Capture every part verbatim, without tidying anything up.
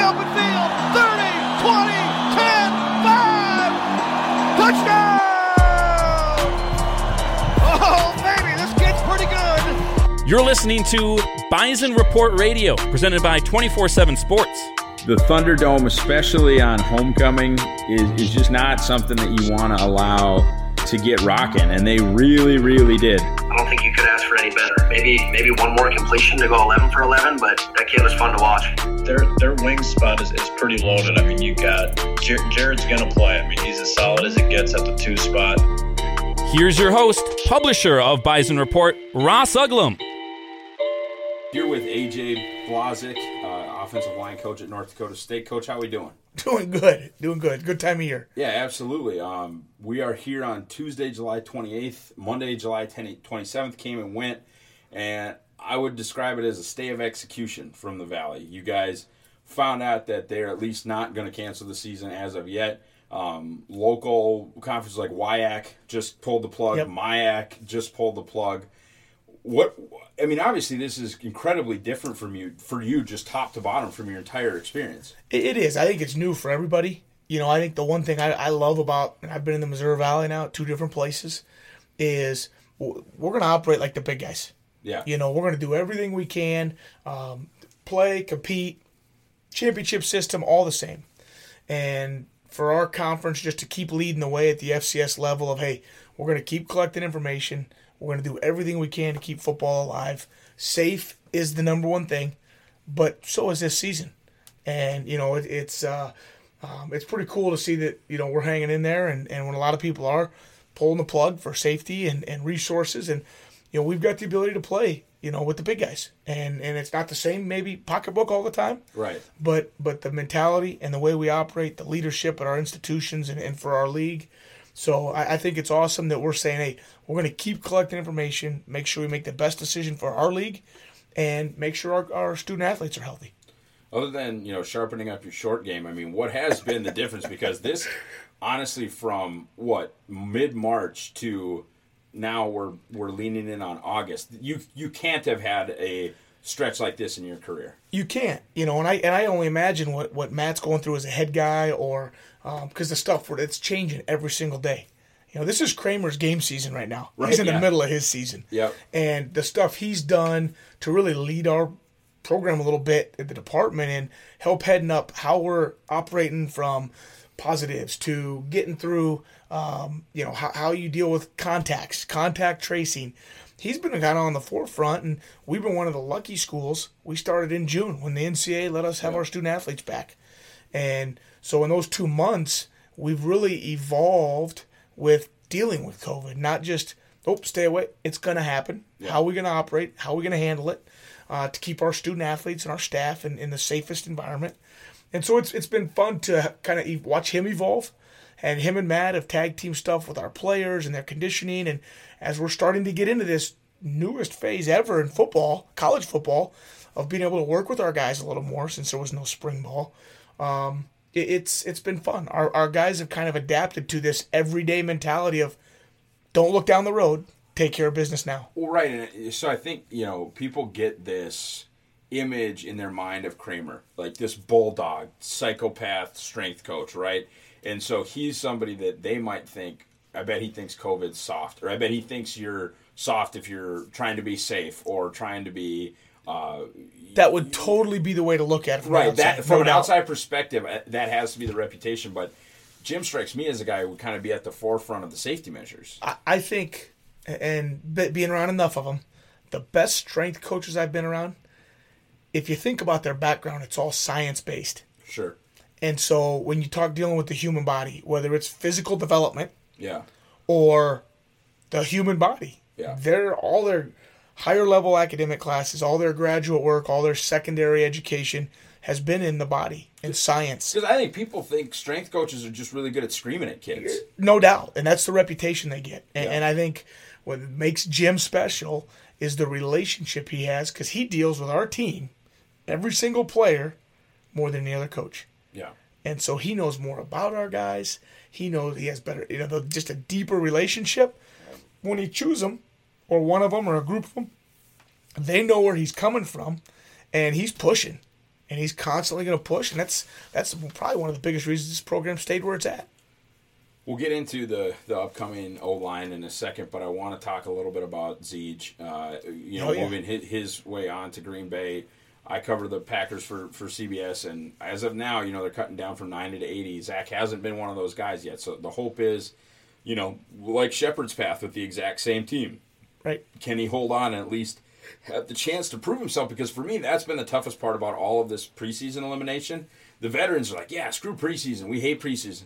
open field. thirty, twenty, ten, five. Touchdown! Oh, baby, this kid's pretty good. You're listening to Bison Report Radio, presented by twenty-four seven Sports. The Thunderdome, especially on homecoming, is, is just not something that you want to allow to get rocking, and they really, really did. I don't think you could ask for any better. Maybe maybe one more completion to go eleven for eleven, but that kid was fun to watch. Their their wing spot is, is pretty loaded. I mean, you got Jar- Jared's going to play. I mean, he's as solid as it gets at the two spot. Here's your host, publisher of Bison Report, Ross Uglum. Here with A J Blazik, uh, offensive line coach at North Dakota State. Coach, how we doing? Doing good. Doing good. Good time of year. Yeah, absolutely. Um, we are here on Tuesday, July twenty-eighth. Monday, July twenty-seventh came and went, and I would describe it as a stay of execution from the Valley. You guys found out that they're at least not going to cancel the season as of yet. Um, local conferences like W I A C just pulled the plug. Yep. M I A C just pulled the plug. What I mean, obviously, this is incredibly different from you, for you, just top to bottom from your entire experience. It, it is. I think it's new for everybody. You know, I think the one thing I, I love about, and I've been in the Missouri Valley now, two different places, is we're going to operate like the big guys. Yeah. You know, we're going to do everything we can, um, play, compete, championship system, all the same. And for our conference, just to keep leading the way at the F C S level of, hey, we're going to keep collecting information. We're going to do everything we can to keep football alive. Safe is the number one thing, but so is this season. And, you know, it, it's uh, um, it's pretty cool to see that, you know, we're hanging in there, and, and when a lot of people are pulling the plug for safety and, and resources, and, you know, we've got the ability to play, you know, with the big guys. And and it's not the same, maybe, pocketbook all the time. Right. But but the mentality and the way we operate, the leadership at our institutions and, and for our league. So I, I think it's awesome that we're saying, hey, we're going to keep collecting information, make sure we make the best decision for our league, and make sure our, our student-athletes are healthy. Other than, you know, sharpening up your short game, I mean, what has been the difference? Because this, honestly, from, what, mid-March to now we're we're leaning in on August, you you can't have had a stretch like this in your career. You can't, you know, and I and I only imagine what, what Matt's going through as a head guy, or because um, the stuff it's changing every single day. You know, this is Kramer's game season right now. Right, he's in yeah. the middle of his season. Yep. And the stuff he's done to really lead our program a little bit at the department and help heading up how we're operating from positives to getting through, um, you know, how, how you deal with contacts, contact tracing. He's been kind of on the forefront, and we've been one of the lucky schools. We started in June when the N C A A let us have yeah. our student-athletes back. And so in those two months, we've really evolved with dealing with COVID, not just, oh, stay away. It's going to happen. Yeah. How are we going to operate? How are we going to handle it uh, to keep our student-athletes and our staff in, in the safest environment? And so it's it's been fun to kind of watch him evolve. And him and Matt have tag team stuff with our players and their conditioning. And as we're starting to get into this newest phase ever in football, college football, of being able to work with our guys a little more since there was no spring ball, um, it, it's it's been fun. Our our guys have kind of adapted to this everyday mentality of don't look down the road, take care of business now. Well, right. And so I think, you know, people get this image in their mind of Kramer, like this bulldog, psychopath strength coach, right? And so he's somebody that they might think, I bet he thinks COVID's soft, or I bet he thinks you're soft if you're trying to be safe or trying to be... Uh, that would totally be the way to look at it from right, outside. that, from no an doubt. outside perspective, that has to be the reputation. But Jim strikes me as a guy who would kind of be at the forefront of the safety measures. I, I think, and being around enough of them, the best strength coaches I've been around, if you think about their background, it's all science-based. Sure. And so when you talk dealing with the human body, whether it's physical development yeah. or the human body, yeah. they're all their higher level academic classes, all their graduate work, all their secondary education has been in the body, in science. Because I think people think strength coaches are just really good at screaming at kids. No doubt. And that's the reputation they get. And, yeah. and I think what makes Jim special is the relationship he has, because he deals with our team, every single player, more than any other coach. Yeah. And so he knows more about our guys. He knows he has better, you know, just a deeper relationship. When he chooses them, or one of them, or a group of them, they know where he's coming from, and he's pushing. and he's constantly going to push, and that's that's probably one of the biggest reasons this program stayed where it's at. We'll get into the, the upcoming O-line in a second, but I want to talk a little bit about Zeege. Uh, you know, Oh, yeah. moving his, his way on to Green Bay. I cover the Packers for, for C B S, and as of now, you know, they're cutting down from ninety to eighty. Zach hasn't been one of those guys yet, so the hope is, you know, like Shepard's path with the exact same team. Right. Can he hold on and at least have the chance to prove himself? Because for me, that's been the toughest part about all of this preseason elimination. The veterans are like, yeah, screw preseason. We hate preseason.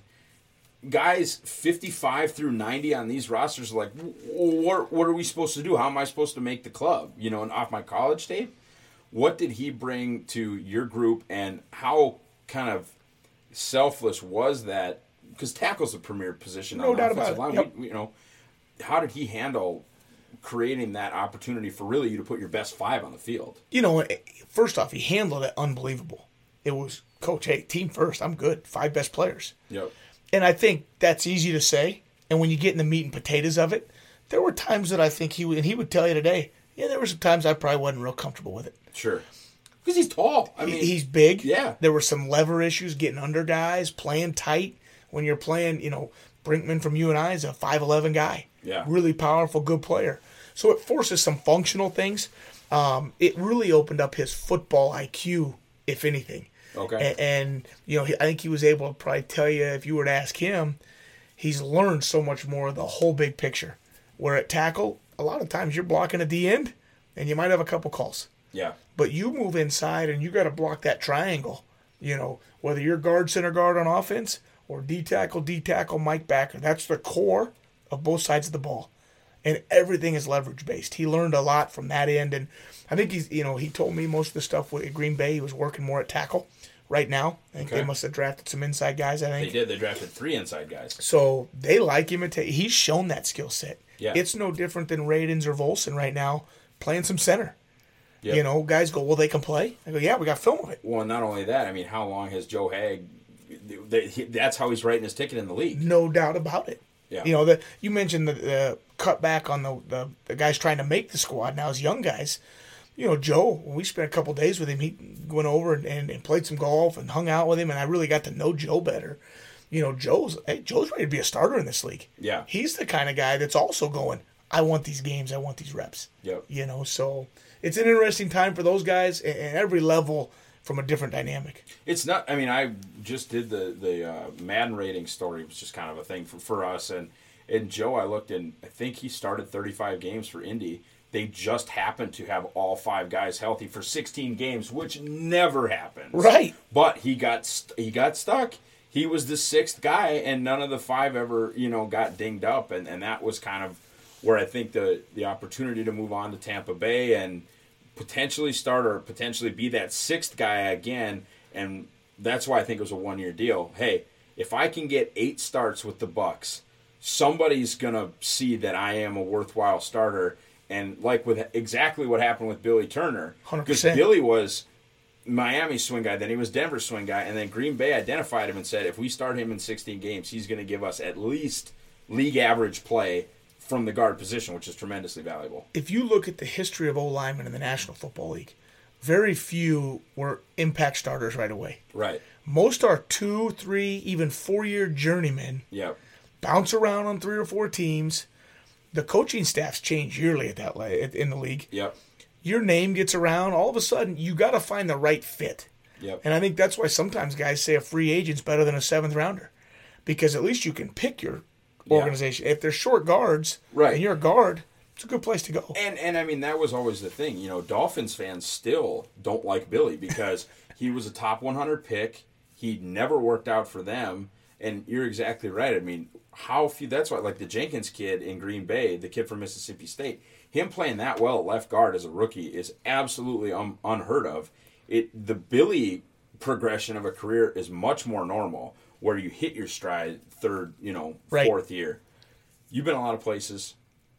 Guys fifty-five through ninety on these rosters are like, what, what are we supposed to do? How am I supposed to make the club? You know, and off my college tape, what did he bring to your group, and how kind of selfless was that? Because tackle's the premier position No on the doubt offensive about line. it. Yep. We, you know, how did he handle creating that opportunity for really you to put your best five on the field? You know, first off, he handled it unbelievable. It was, Coach, hey, team first. I'm good. Five best players. Yep. And I think that's easy to say. And when you get in the meat and potatoes of it, there were times that I think he would, and he would tell you today, yeah, there were some times I probably wasn't real comfortable with it. Sure. Because he's tall. I He- mean, he's big. Yeah. There were some lever issues getting under guys, playing tight. When you're playing, you know, Brinkman from U N I is a five eleven guy. Yeah. Really powerful, good player. So it forces some functional things. Um, it really opened up his football I Q, if anything. Okay. And, and you know, he, I think he was able to probably tell you, if you were to ask him, he's learned so much more of the whole big picture. Where at tackle, a lot of times you're blocking at the end, and you might have a couple calls. yeah. But you move inside, and you got to block that triangle. You know, whether you're guard, center guard on offense, or D tackle, D tackle, Mike backer. That's the core of both sides of the ball. And everything is leverage based. He learned a lot from that end, and I think he's, you know, he told me most of the stuff with Green Bay, he was working more at tackle right now. I think Okay. they must have drafted some inside guys, I They think. did. They drafted three inside guys. So they like him. He's shown that skill set. Yeah. It's no different than Radens or Volson right now playing some center. Yep. You know, guys go, well, they can play. I go, yeah, we got film of it. Well, not only that, I mean, how long has Joe Hag? They, he, that's how he's writing his ticket in the league. No doubt about it. Yeah. You know, the, you mentioned the, the cutback on the, the the guys trying to make the squad now as young guys. You know, Joe, when we spent a couple days with him, he went over and, and, and played some golf and hung out with him, and I really got to know Joe better. You know, Joe's hey, Joe's ready to be a starter in this league. Yeah. He's the kind of guy that's also going, I want these games, I want these reps. Yep. You know, so it's an interesting time for those guys, and, and every level from a different dynamic. It's not. I mean, I just did the the uh, Madden rating story. It was just kind of a thing for, for us. And and Joe, I looked, and I think he started thirty-five games for Indy. They just happened to have all five guys healthy for sixteen games, which never happens. Right. But he got st- he got stuck. He was the sixth guy, and none of the five ever, you know, got dinged up, and, and that was kind of where I think the the opportunity to move on to Tampa Bay and potentially start or potentially be that sixth guy again, and that's why I think it was a one-year deal. Hey, if I can get eight starts with the Bucks, somebody's gonna see that I am a worthwhile starter. And like with exactly what happened with Billy Turner, one hundred because percent. Billy was Miami's swing guy, then he was Denver's swing guy, and then Green Bay identified him and said, if we start him in sixteen games, he's going to give us at least league average play from the guard position, which is tremendously valuable. If you look at the history of O-linemen in the National Football League, very few were impact starters right away. Right. Most are two, three, even four-year journeymen, Yep. bounce around on three or four teams. The coaching staffs change yearly at that le- in the league. Yep. Your name gets around. All of a sudden, you got to find the right fit. Yep. And I think that's why sometimes guys say a free agent's better than a seventh rounder, because at least you can pick your Yeah. organization. If they're short guards, Right. and you're a guard, it's a good place to go. And and I mean that was always the thing. You know, Dolphins fans still don't like Billy because he was a top one hundred pick. He never worked out for them. And you're exactly right. I mean, how few? That's why, like the Jenkins kid in Green Bay, the kid from Mississippi State, him playing that well at left guard as a rookie is absolutely un, unheard of. It the Billy progression of a career is much more normal, where you hit your stride third, you know, Right. fourth year. You've been a lot of places.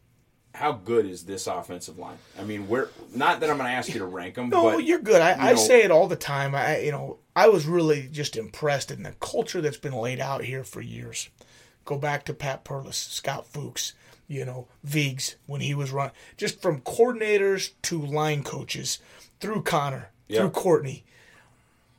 How good is this offensive line? I mean, we're not that I'm going to ask you to rank them. No, but, you're good. I, you I know- say it all the time. I, you know, I was really just impressed in the culture that's been laid out here for years. Go back to Pat Perlis, Scott Fuchs, you know, Viggs when he was run, just from coordinators to line coaches, through Connor, Yeah. through Courtney.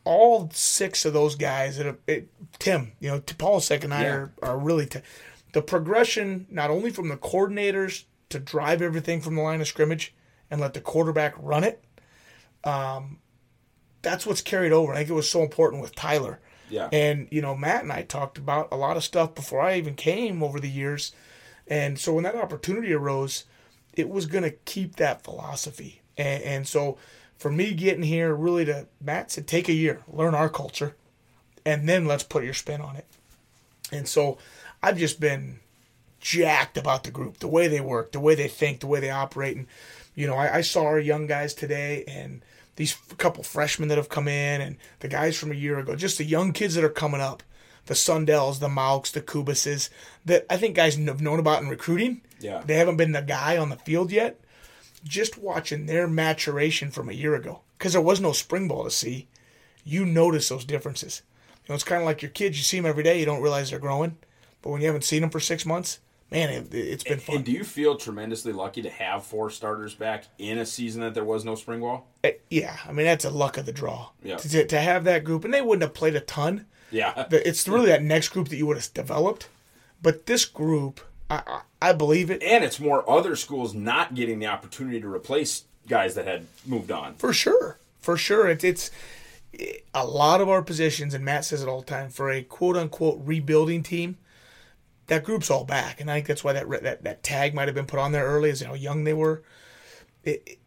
all six of those guys that have, it, Tim, you know, Paulsek and I Yeah. are, are really t- the progression not only from the coordinators to drive everything from the line of scrimmage and let the quarterback run it. Um, that's what's carried over. I think it was so important with Tyler. Yeah. And, you know, Matt and I talked about a lot of stuff before I even came over the years. And so when that opportunity arose, it was going to keep that philosophy. And, and so for me getting here, really to, Matt said, take a year, learn our culture, and then let's put your spin on it. And so I've just been jacked about the group, the way they work, the way they think, the way they operate. And, you know, I, I saw our young guys today and these couple freshmen that have come in and the guys from a year ago, just the young kids that are coming up, the Sundells, the Mauks, the Kubases, that I think guys have known about in recruiting. Yeah. They haven't been the guy on the field yet. Just watching their maturation from a year ago, because there was no spring ball to see, you notice those differences. You know, it's kind of like your kids. You see them every day, you don't realize they're growing. But when you haven't seen them for six months, man, it, it's been fun. And do you feel tremendously lucky to have four starters back in a season that there was no spring ball? Uh, Yeah, I mean, that's a luck of the draw. Yeah. To, to have that group, and they wouldn't have played a ton. Yeah. It's really that next group that you would have developed. But this group, I, I, I believe it. And it's more other schools not getting the opportunity to replace guys that had moved on. For sure. For sure. It's, it's a lot of our positions, and Matt says it all the time, for a quote-unquote rebuilding team, that group's all back. And I think that's why that that, that tag might have been put on there early, is how young they were. It, it,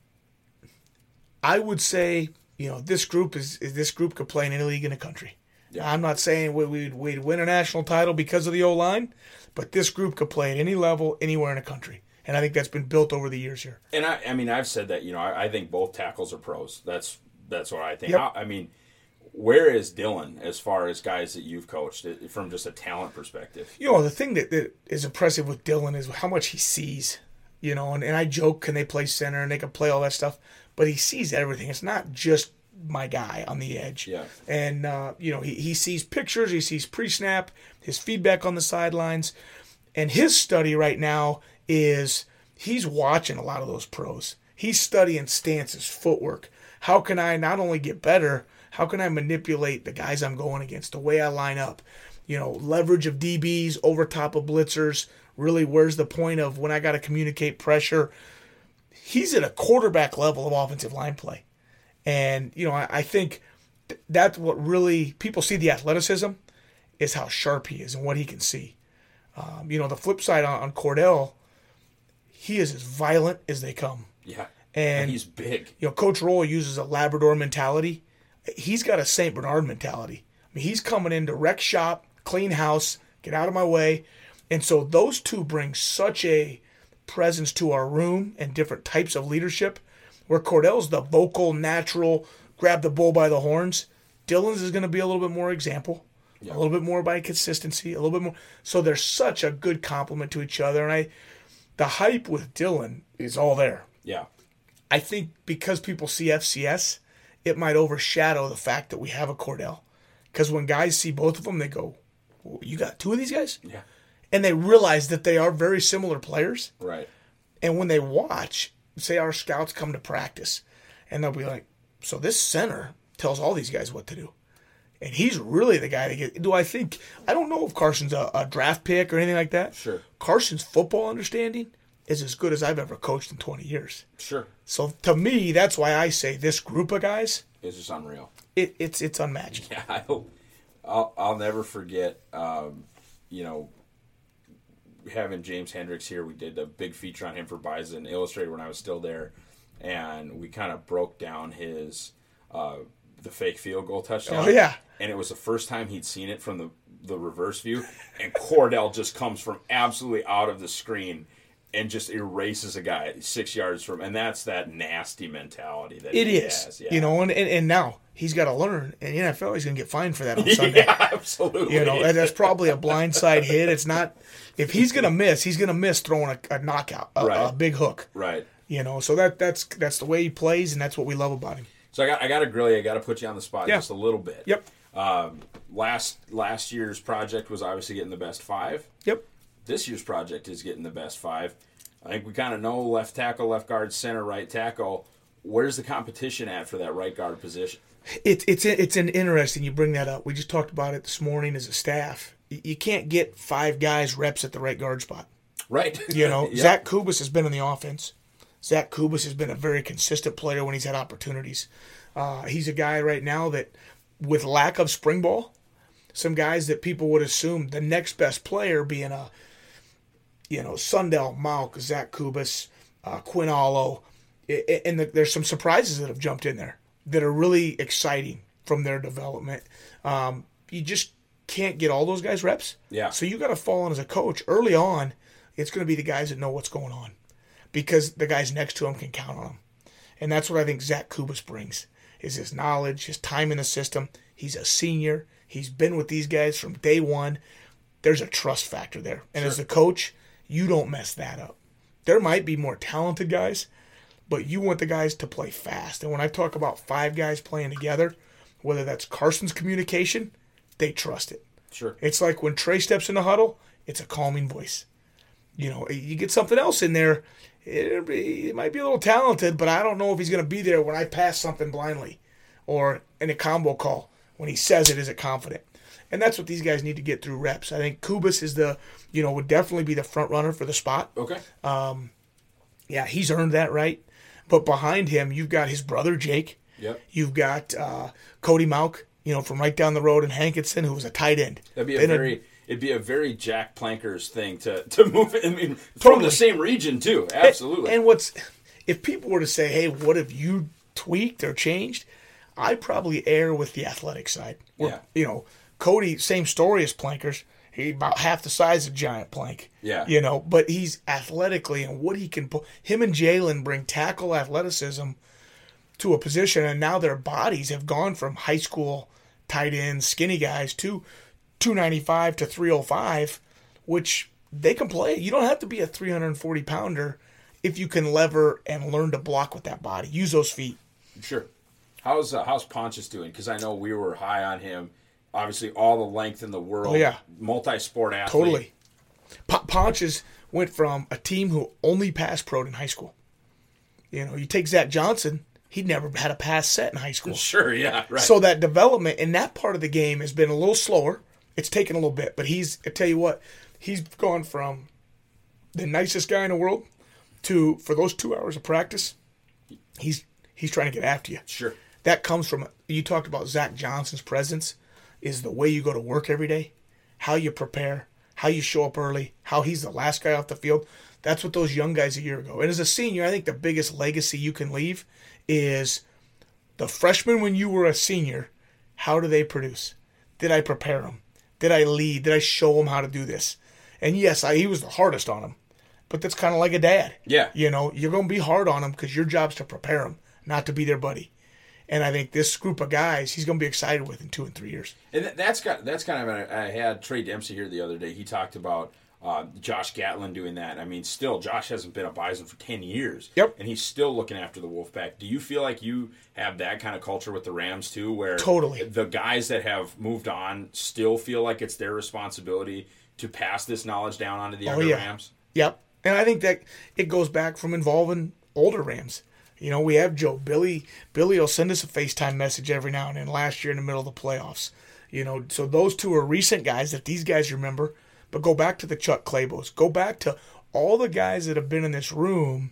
I would say, you know, this group is, is this group could play in any league in the country. Yeah. I'm not saying we, we'd, we'd win a national title because of the O-line, but this group could play at any level, anywhere in the country. And I think that's been built over the years here. And I, I mean, I've said that, you know, I, I think both tackles are pros. That's that's what I think. Yep. How, I mean, where is Dylan as far as guys that you've coached from just a talent perspective? You know, the thing that, that is impressive with Dylan is how much he sees. You know, and, and I joke, can they play center and they can play all that stuff, but he sees everything. It's not just my guy on the edge. Yeah. And, uh, you know, he, he sees pictures, he sees pre-snap, his feedback on the sidelines, and his study right now is he's watching a lot of those pros. He's studying stances, footwork. How can I not only get better, how can I manipulate the guys I'm going against, the way I line up? You know, leverage of D Bs over top of blitzers. Really, where's the point of when I got to communicate pressure? He's at a quarterback level of offensive line play. And, you know, I, I think th- that's what really, people see the athleticism, is how sharp he is and what he can see. Um, you know, the flip side on, on Cordell, he is as violent as they come. Yeah. And, And he's big. You know, Coach Roll uses a Labrador mentality. He's got a Saint Bernard mentality. I mean, he's coming in to wreck shop, clean house, get out of my way. And so those two bring such a presence to our room and different types of leadership, where Cordell's the vocal, natural, grab the bull by the horns. Dylan's is going to be a little bit more example, Yeah. a little bit more by consistency, a little bit more. So they're such a good complement to each other. And I, the hype with Dylan is all there. Yeah. I think because people see F C S, it might overshadow the fact that we have a Cordell. Because when guys see both of them, they go, well, you got two of these guys? Yeah. And they realize that they are very similar players. Right. And when they watch, say our scouts come to practice, and they'll be like, so this center tells all these guys what to do. And he's really the guy to get. Do I think, I don't know if Carson's a, a draft pick or anything like that. Sure. Carson's football understanding is as good as I've ever coached in twenty years. Sure. So to me, that's why I say this group of guys, It's just unreal. it, it's it's unmatched. Yeah, I hope, I'll, I'll never forget, um, you know, having James Hendricks here. We did a big feature on him for Bison Illustrated when I was still there, and we kind of broke down his uh, the fake field goal touchdown. Oh, yeah. And it was the first time he'd seen it from the, the reverse view, and Cordell just comes from absolutely out of the screen and just erases a guy six yards from, and that's that nasty mentality that It he is. has. Yeah. You know, and, and, and now he's got to learn. And the N F L, he's going to get fined for that on Sunday. Yeah, absolutely. You know, that's probably a blindside hit. It's not, if he's going to miss, he's going to miss throwing a, a knockout, a, Right. a big hook. Right. You know, so that that's that's the way he plays, and that's what we love about him. So I got I got to grill you. I got to put you on the spot Yeah. just a little bit. Yep. Um, last last year's project was obviously getting the best five. Yep. This year's project is getting the best five. I think we kind of know left tackle, left guard, center, right tackle. where's the competition at for that right guard position? It's it's it's an interesting. You bring that up. We just talked about it this morning as a staff. You can't get five guys reps at the right guard spot. Right. You know, Yep. Zach Kubas has been in the offense. Zach Kubas has been a very consistent player when he's had opportunities. Uh, he's a guy right now that, with lack of spring ball, some guys that people would assume the next best player being a, you know, Sundell, Mauk, Zach Kubas, uh, Quinn Allo, and the, there's some surprises that have jumped in there that are really exciting from their development. Um, you just can't get all those guys reps. Yeah. So you got to fall in as a coach early on. It's going to be the guys that know what's going on, because the guys next to him can count on him, and that's what I think Zach Kubas brings: is his knowledge, his time in the system. He's a senior. He's been with these guys from day one. There's a trust factor there, and Sure. as a coach, you don't mess that up. There might be more talented guys, but you want the guys to play fast. And when I talk about five guys playing together, whether that's Carson's communication, they trust it. Sure. It's like when Trey steps in the huddle, it's a calming voice. You know, you get something else in there, it'll be, it might be a little talented, but I don't know if he's going to be there when I pass something blindly or in a combo call. When he says it, is it confident? And that's what these guys need to get through reps. I think Kubas is the, you know, would definitely be the front runner for the spot. Okay. Yeah, he's earned that right. But behind him, you've got his brother, Jake. Yep. You've got uh, Cody Mauk, you know, from right down the road in Hankinson, who was a tight end. That'd be a Been very it'd be a very Jack Plankers thing to, to move. I mean, from Totally. the same region too. Absolutely. And, and what's, if people were to say, hey, what have you tweaked or changed? I probably err with the athletic side. Where, Yeah. You know, Cody, same story as Plankers. He about half the size of Giant Plank. Yeah. You know, but he's athletically, and what he can pull. Him and Jalen bring tackle athleticism to a position, and now their bodies have gone from high school tight ends, skinny guys, to two ninety-five to three oh five, which they can play. You don't have to be a three hundred forty pounder if you can lever and learn to block with that body. Use those feet. Sure. How's uh, how's Pontius doing? Because I know we were high on him. Obviously, all the length in the world. Oh, yeah. Multi-sport athlete. Totally. P- Pontius went from a team who only passed pro in high school. You know, you take Zach Johnson, he'd never had a pass set in high school. Sure, yeah, right. So that development in that part of the game has been a little slower. It's taken a little bit, but he's, I tell you what, he's gone from the nicest guy in the world to, for those two hours of practice, he's he's trying to get after you. Sure. That comes from, you talked about Zach Johnson's presence, is the way you go to work every day, how you prepare, how you show up early, how he's the last guy off the field. That's what those young guys a year ago. And as a senior, I think the biggest legacy you can leave is the freshmen when you were a senior, how do they produce? Did I prepare them? Did I lead? Did I show them how to do this? And yes, I, he was the hardest on them, but that's kind of like a dad. Yeah. You know, you're going to be hard on them because your job's to prepare them, not to be their buddy. And I think this group of guys, he's going to be excited with in two and three years. And that- that's got that's kind of a, I had Trey Dempsey here the other day. He talked about uh, Josh Gatlin doing that. I mean, still, Josh hasn't been a Bison for ten years. Yep. And he's still looking after the Wolfpack. Do you feel like you have that kind of culture with the Rams too, where Totally. the guys that have moved on still feel like it's their responsibility to pass this knowledge down onto the younger yeah. Rams? Yep. And I think that it goes back from involving older Rams. You know, we have Joe. Billy Billy will send us a FaceTime message every now and then last year in the middle of the playoffs. You know, so those two are recent guys that these guys remember. But go back to the Chuck Claybos. Go back to all the guys that have been in this room.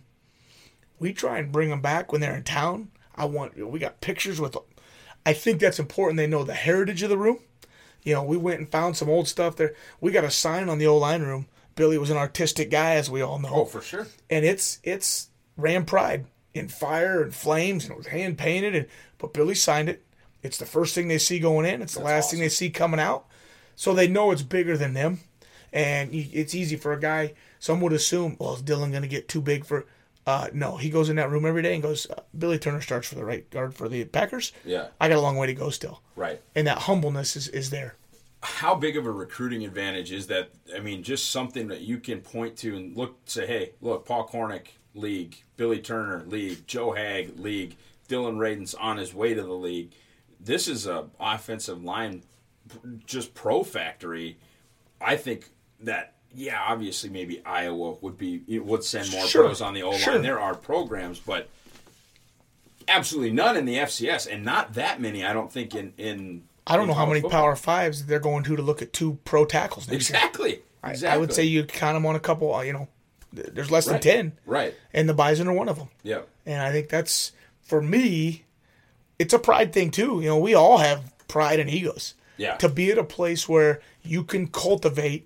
We try and bring them back when they're in town. I want, we got pictures with, I think that's important. They know the heritage of the room. You know, we went and found some old stuff there. We got a sign on the old line room. Billy was an artistic guy, as we all know. Oh, for sure. And it's it's Ram Pride in fire and flames, and it was hand painted. And but Billy signed it. It's the first thing they see going in. It's the That's last awesome. thing they see coming out. So they know it's bigger than them. And you- it's easy for a guy. Some would assume, well, is Dylan going to get too big for? Uh, no, he goes in that room every day and goes. Uh, Billy Turner starts for the right guard for the Packers. Yeah. I got a long way to go still. Right. And that humbleness is is there. How big of a recruiting advantage is that? I mean, just something that you can point to and look, say, hey, look, Paul Cornick, league, Billy Turner, league, Joe Hag, league, Dylan Radin's on his way to the league. This is a offensive line, just pro factory. I think that, yeah, obviously maybe Iowa would be would send more Sure. pros on the O-line. Sure. There are programs, but absolutely none in the F C S, and not that many, I don't think, in in. I don't in know how many football. Power Fives they're going to to look at two pro tackles next year. Exactly. I, exactly. I would say you count them on a couple. uh, You know, th- there's less right. than ten, Right. and the Bison are one of them. Yep. And I think that's, for me, it's a pride thing too. You know, we all have pride and egos. Yeah. To be at a place where you can cultivate,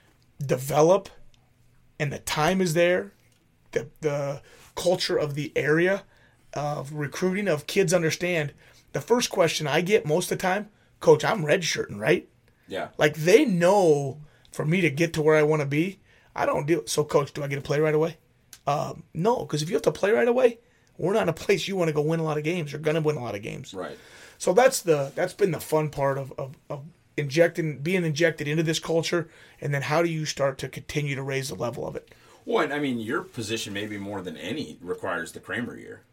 develop, and the time is there, the the culture of the area of recruiting, of kids understand. The first question I get most of the time, Coach, I'm redshirting, right? Yeah. Like, they know for me to get to where I want to be, I don't do it. So, Coach, do I get to play right away? Um, no, because if you have to play right away, we're not in a place you want to go win a lot of games. You're going to win a lot of games. Right. So that's the that's been the fun part of, of, of injecting, being injected into this culture, and then how do you start to continue to raise the level of it? Well, and I mean, your position maybe more than any requires the Kramer year.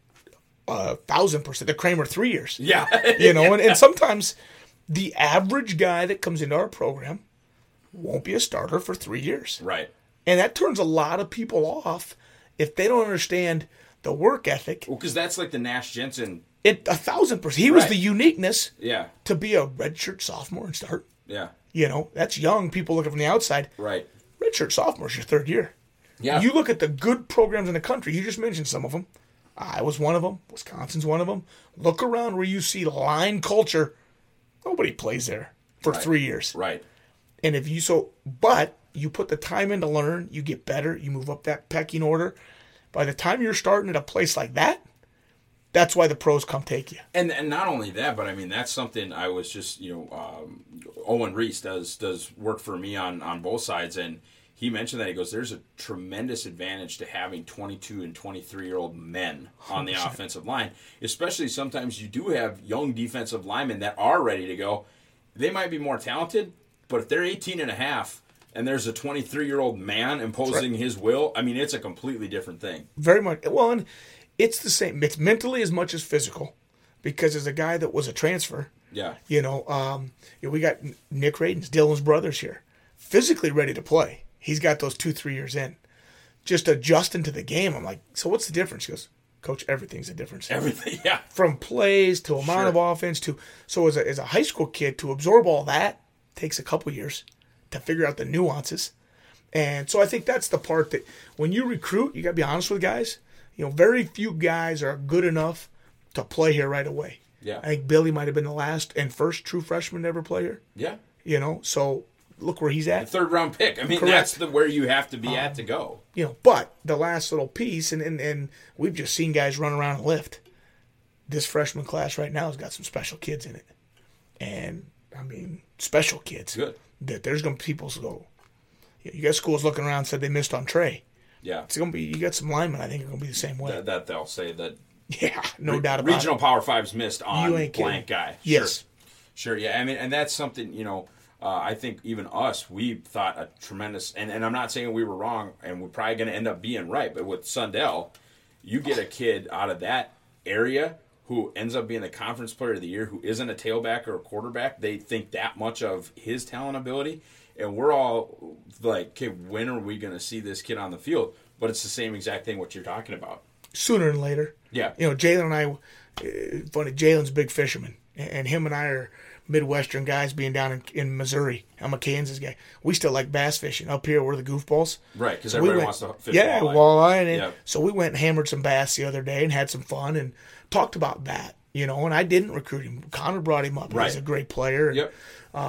A thousand percent. The Kramer three years. Yeah. You know, and, and sometimes the average guy that comes into our program won't be a starter for three years. Right. And that turns a lot of people off if they don't understand the work ethic. Well, because that's like the Nash Jensen. It a thousand percent. He was Right. the uniqueness Yeah. to be a redshirt sophomore and start. Yeah. You know, that's young. People looking from the outside. Right. Redshirt sophomore is your third year. Yeah. You look at the good programs in the country. You just mentioned some of them. Iowa's one of them. Wisconsin's one of them. Look around where you see line culture. Nobody plays there for Right. three years. Right. And if you so, but you put the time in to learn, you get better, you move up that pecking order. By the time you're starting at a place like that, that's why the pros come take you. And and not only that, but I mean that's something I was just you know um, Owen Reese does does work for me on on both sides, and he mentioned that he goes, there's a tremendous advantage to having twenty-two and twenty-three year old men on the offensive line, especially sometimes you do have young defensive linemen that are ready to go. They might be more talented, but if they're eighteen and a half and there's a twenty-three year old man imposing his will, I mean it's a completely different thing. Very much. Well, and it's the same. It's mentally as much as physical, because as a guy that was a transfer, Yeah. you know, um, you know, we got Nick Radens, Dylan's brothers here, physically ready to play. He's got those two, three years in, just adjusting to the game. I'm like, so what's the difference? He goes, Coach, everything's a difference. Everything, yeah. From plays to amount Sure. of offense to so as a as a high school kid to absorb all that takes a couple years to figure out the nuances. And so I think that's the part that when you recruit, you got to be honest with guys. You know, very few guys are good enough to play here right away. Yeah. I think Billy might have been the last and first true freshman to ever play here. Yeah. You know, so look where he's at. Third round pick. I mean, Correct. that's the where you have to be at to go. You know, but the last little piece, and, and, and we've just seen guys run around and lift. This freshman class right now has got some special kids in it. And, I mean, special kids. Good. That there's going to be people who go, you got schools looking around and said they missed on Trey. Yeah. It's going to be, you got some linemen, I think, are going to be the same way. That, that they'll say that yeah, no re- doubt about regional it. Power Fives missed on You ain't blank kidding. guy. Yes. Sure. Sure, yeah. I mean, and that's something, you know, uh, I think even us, we thought a tremendous, and, and I'm not saying we were wrong, and we're probably going to end up being right, but with Sundell, you get a kid out of that area who ends up being the conference player of the year, who isn't a tailback or a quarterback. They think that much of his talent ability, and we're all like, okay, when are we going to see this kid on the field? But it's the same exact thing what you're talking about. Sooner than later. Yeah. You know, Jalen and I, uh, funny, Jalen's a big fisherman, and him and I are Midwestern guys being down in, in Missouri. I'm a Kansas guy. We still like bass fishing. Up here, we're the goofballs. Right, because So everybody we wants to fish Yeah, walleye. walleye. And Yeah. So we went and hammered some bass the other day and had some fun and talked about that, you know, and I didn't recruit him. Connor brought him up. Right. He's a great player. And, Yep.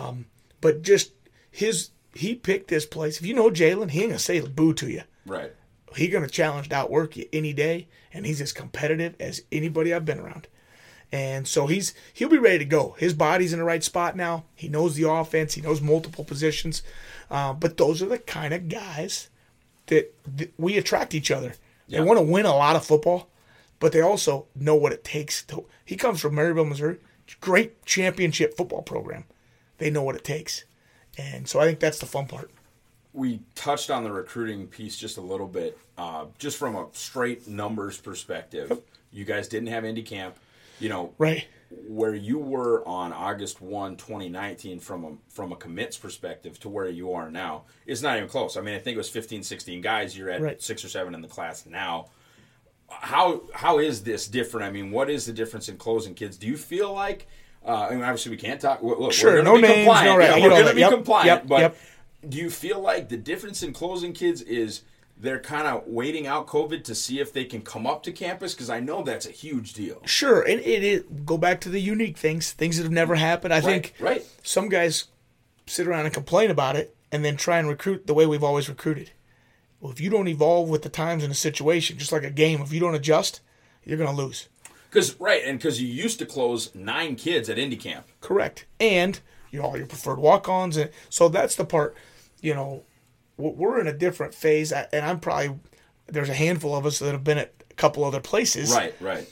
But just his, he picked this place. If you know Jalen, he ain't going to say boo to you. Right. He's going to challenge to outwork you any day, and he's as competitive as anybody I've been around. And so he's he'll be ready to go. His body's in the right spot now. He knows the offense. He knows multiple positions. Uh, but those are the kind of guys that, that we attract each other. Yeah. They want to win a lot of football, but they also know what it takes to. He comes from Maryville, Missouri. Great championship football program. They know what it takes, and so I think that's the fun part. We touched on the recruiting piece just a little bit, uh, just from a straight numbers perspective. You guys didn't have Indy Camp, you know, Right. where you were on August first, twenty nineteen, from a from a commits perspective to where you are now. It's not even close. I mean, I think it was fifteen, sixteen guys. You're at Right. six or seven in the class now. how how is this different? I mean, what is the difference in closing kids? Do you feel like? Uh, I mean, obviously, we can't talk. Look, sure, we're no be names, compliant. no right. Yeah, we're going to be yep, compliant. Yep, but yep. do you feel like the difference in closing kids is they're kind of waiting out COVID to see if they can come up to campus? Because I know that's a huge deal. Sure, and it is. Go back to the unique things, things that have never happened. I Right, think right. some guys sit around and complain about it, and then try and recruit the way we've always recruited. Well, if you don't evolve with the times and the situation, just like a game, if you don't adjust, you're going to lose. Because right, and because you used to close nine kids at Indy Camp. Correct. And you know, all your preferred walk-ons. And so that's the part, you know, we're in a different phase. And I'm probably, there's a handful of us that have been at a couple other places. Right, right.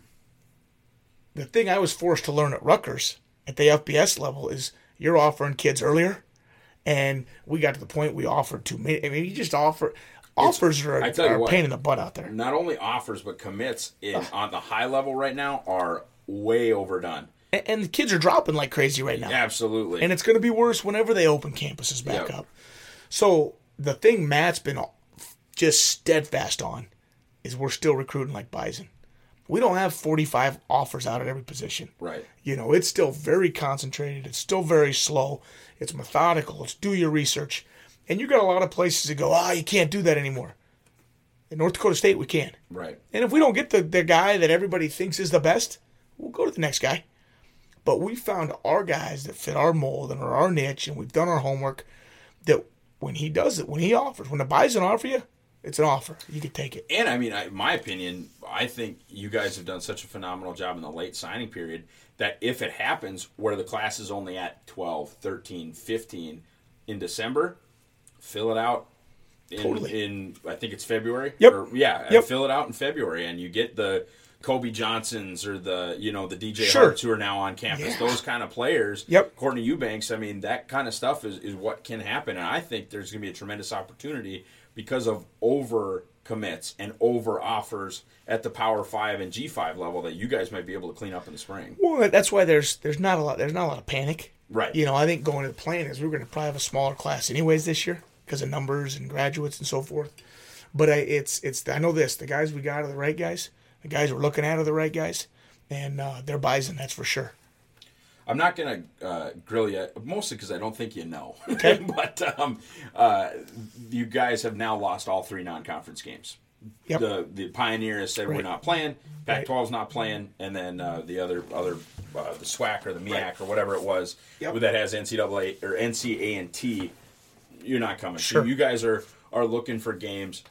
The thing I was forced to learn at Rutgers at the F B S level is you're offering kids earlier. And we got to the point we offered too many. I mean, you just offer, offers are, I tell you are a what, pain in the butt out there. Not only offers, but commits in, on the high level right now are way overdone. And, and the kids are dropping like crazy right now. Absolutely. And it's going to be worse whenever they open campuses back Yep. up. So the thing Matt's been just steadfast on is we're still recruiting like Bison. We don't have forty-five offers out at every position. Right. You know, it's still very concentrated. It's still very slow. It's methodical. It's do your research. And you got a lot of places that go, ah, oh, you can't do that anymore. In North Dakota State, we can. Right. And if we don't get the, the guy that everybody thinks is the best, we'll go to the next guy. But we found our guys that fit our mold and are our niche, and we've done our homework, that when he does it, when he offers, when the Bison offer you, it's an offer. You can take it. And, I mean, I, my opinion, I think you guys have done such a phenomenal job in the late signing period that if it happens where the class is only at twelve, thirteen, fifteen in December, fill it out in, Totally. in I think it's February. Yep. Or, yeah, Yep. fill it out in February, and you get the Kobe Johnsons or the, you know, the D J Sure. Harts who are now on campus. Yeah. Those kind of players. Yep. Courtney Eubanks, I mean, that kind of stuff is, is what can happen. And I think there's going to be a tremendous opportunity because of over commits and over offers at the Power Five and G five level that you guys might be able to clean up in the spring. Well, that's why there's there's not a lot there's not a lot of panic. Right. You know, I think going to the plan is we're going to probably have a smaller class anyways this year because of numbers and graduates and so forth. But I, it's it's I know this: the guys we got are the right guys. The guys we're looking at are the right guys, and uh, they're Bison, that's for sure. I'm not going to uh, grill you, mostly because I don't think you know. Okay. But um, uh, you guys have now lost all three non-conference games. Yep. The the Pioneers said Right. we're not playing. Pac Right. twelve's not playing, and then uh, the other other uh, the SWAC or the M I A C Right. or whatever it was Yep. that has N C double A or N C A and T. You're not coming. So Sure. you guys are are looking for games.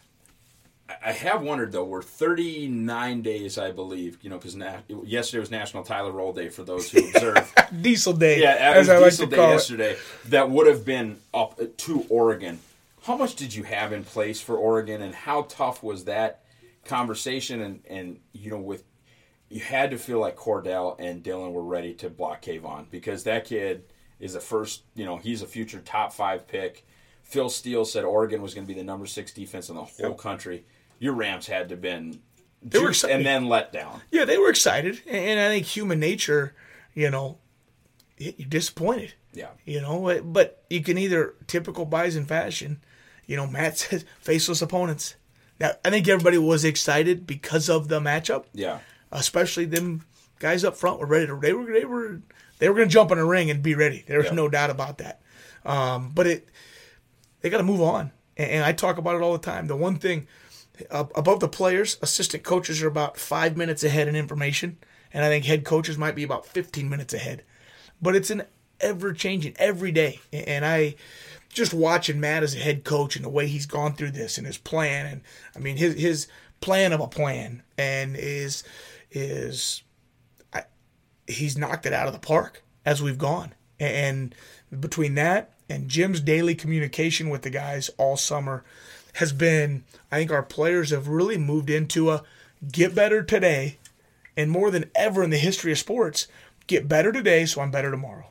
I- I have wondered though. We're thirty-nine days, I believe. You know, because na- yesterday was National Tyler Roll Day for those who observe. Diesel Day, Yeah, as it I was like Diesel to Day call it. yesterday. That would have been up to Oregon. How much did you have in place for Oregon, and how tough was that conversation? And, and you know, with you had to feel like Cordell and Dylan were ready to block Kayvon because that kid is the first. You know, he's a future top five pick. Phil Steele said Oregon was going to be the number six defense in the whole Yep. country. Your Rams had to have been They were juiced excited. and then let down. Yeah, they were excited, and I think human nature, you know, you're disappointed. Yeah. You know, but you can either, typical Bison fashion, you know, Matt says faceless opponents. Now, I think everybody was excited because of the matchup, Yeah. especially them guys up front were ready to. They were they were they were going to jump in a ring and be ready. There was Yeah. no doubt about that. Um, but it they got to move on, and, and I talk about it all the time. The one thing uh, above the players, assistant coaches are about five minutes ahead in information, and I think head coaches might be about fifteen minutes ahead. But it's an ever changing every day, and I just watching Matt as a head coach and the way he's gone through this and his plan, and I mean his his plan of a plan, and is is I, he's knocked it out of the park as we've gone, and between that and Jim's daily communication with the guys all summer has been, I think our players have really moved into a get better today, and more than ever in the history of sports, get better today so I'm better tomorrow.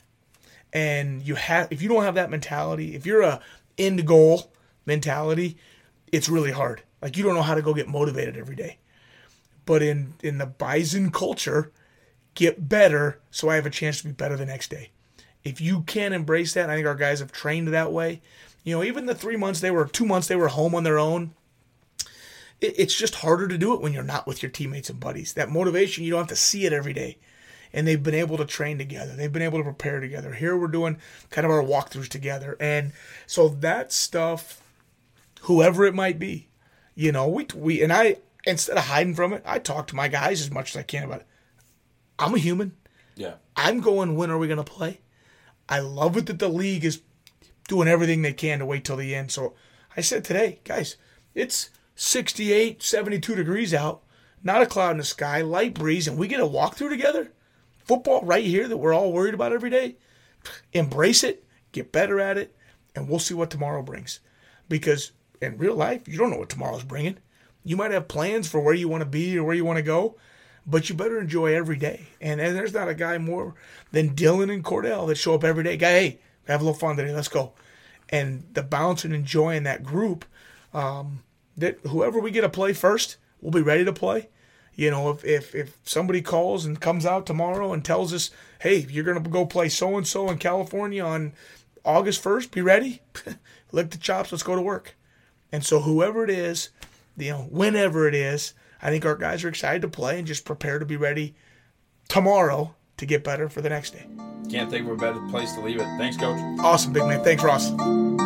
And you have, if you don't have that mentality, if you're a end goal mentality, it's really hard. Like you don't know how to go get motivated every day. But in in the Bison culture, get better so I have a chance to be better the next day. If you can't embrace that, I think our guys have trained that way. You know, even the three months they were, two months they were home on their own, it, it's just harder to do it when you're not with your teammates and buddies. That motivation, you don't have to see it every day. And they've been able to train together. They've been able to prepare together. Here we're doing kind of our walkthroughs together. And so that stuff, whoever it might be, you know, we we and I, instead of hiding from it, I talk to my guys as much as I can about it. I'm a human. Yeah. I'm going, when are we going to play? I love it that the league is doing everything they can to wait till the end. So I said today, guys, it's sixty-eight, seventy-two degrees out, not a cloud in the sky, light breeze, and we get a walkthrough together. Football right here that we're all worried about every day. Embrace it, get better at it, and we'll see what tomorrow brings. Because in real life, you don't know what tomorrow's bringing. You might have plans for where you want to be or where you want to go, but you better enjoy every day. And, and there's not a guy more than Dylan and Cordell that show up every day. Guy, hey, have a little fun today. Let's go. And the bounce and enjoying that group, um, that whoever we get to play first, we'll be ready to play. You know, if, if if somebody calls and comes out tomorrow and tells us, hey, you're going to go play so-and-so in California on August first, be ready. Lick the chops, let's go to work. And so whoever it is, you know, whenever it is, I think our guys are excited to play and just prepare to be ready tomorrow to get better for the next day. Can't think of a better place to leave it. Thanks, Coach. Awesome, big man. Thanks, Ross.